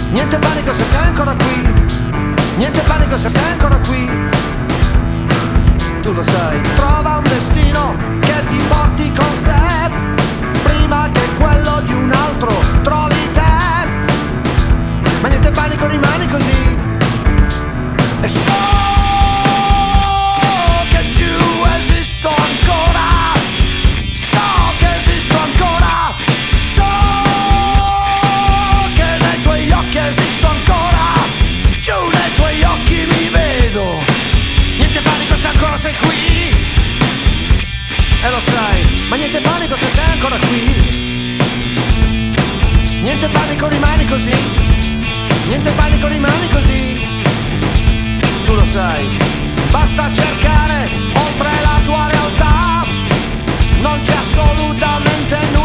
Niente panico se sei ancora qui. Niente panico se sei ancora qui. Tu lo sai. Trova un destino che ti porti con sé, prima che quello di un altro trovi te. Ma niente panico, rimani così. E so che giù esisto ancora. So che esisto ancora. So che nei tuoi occhi esisto ancora. Giù nei tuoi occhi mi vedo. Niente panico se ancora sei qui. E lo sai, ma niente panico se sei ancora qui. Niente panico, rimani così. Niente panico, rimani così. Tu lo sai. Basta cercare oltre la tua realtà. Non c'è assolutamente nulla.